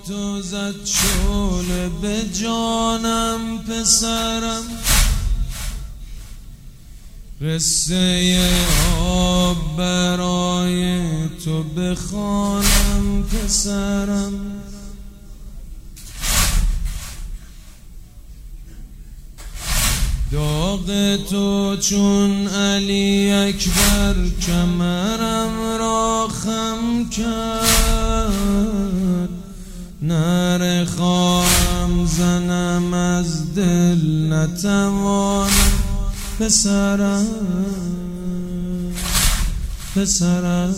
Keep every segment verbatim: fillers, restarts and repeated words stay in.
تو زد شعله به جانم پسرم، قصه آب برای تو بخوانم پسرم. داغ تو چون علی اکبر کمرم را خم کرد، نره خواهم زنم از دل نتوانم پسرم پسرم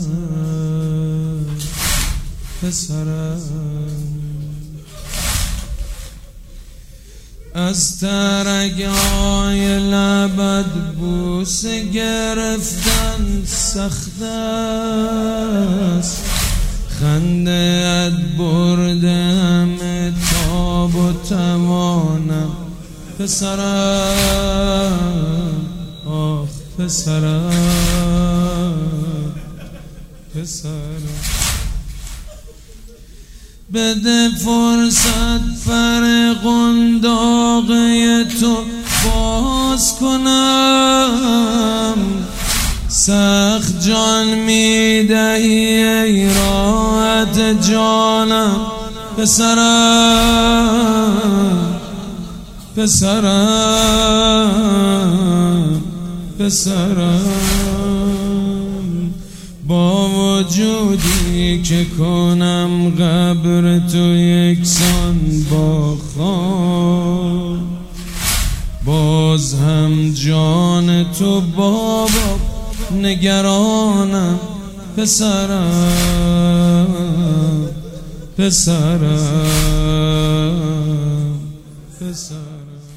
پسرم. از ترک‌های لبت بوسه گرفتن سخت است، خنده‌ات برده همه تاب و توانم پسرم، آخ پسرم پسرم. بده فرصت فر قنداقه تو باز کنم، سخت جان میدهی ای راحت جانم پسرم پسرم پسرم. با وجودی که کنم قبر تو یکسان با خاک، باز هم جان تو بابا نگرانم پسرم پسرم پسرم.